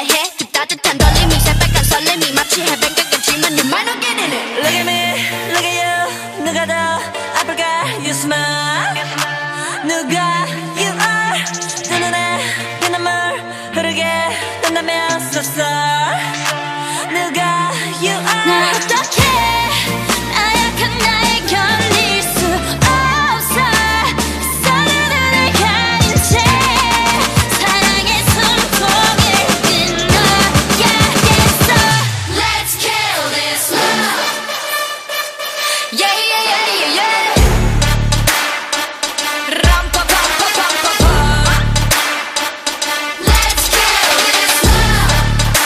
설레해 그 따뜻한 떨림이 새빨간 설렘이 마치 해변가 같지만 you might not get in it. Look at me, look at you. 누가 더 아플까? You smile. 누가 you are. 두 눈에 피눈물 흐르게 된다면 so sorry. 누가 you are. 난 어떡해 나약한 나에 걸릴 수 없어 서로를 가린 채 사랑의 숨통을 끊어야겠어. Let's kill this love. Yeah yeah yeah yeah yeah. 람파파파파파파. Let's kill this love.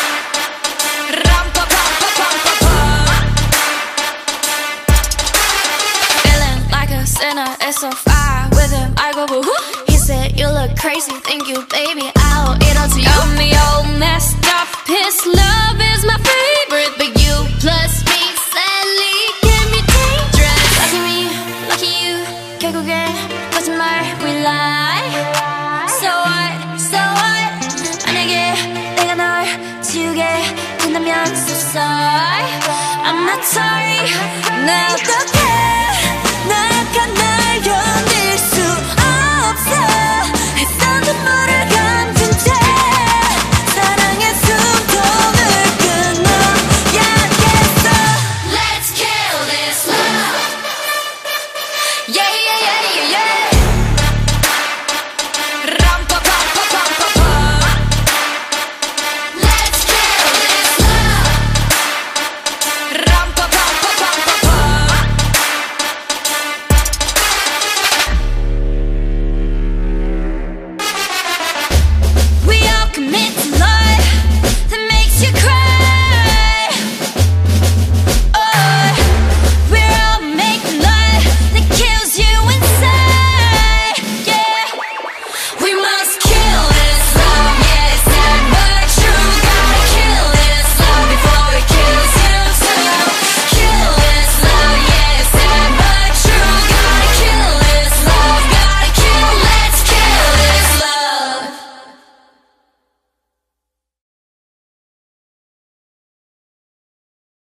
람파파파파파파. Feeling like a sinner, it's so far with him. I go boo hoo. He said you look crazy, thank you, baby. I'll eat all to you. Got me all messed up. His love is my favorite, but you plus me sadly can be dangerous. Lucky me, lucky you. 결국엔 거짓말 we lie. So what, so what? 만약에 내가 널 지우게 된다면 so sorry. I'm not sorry. 나 어떡해?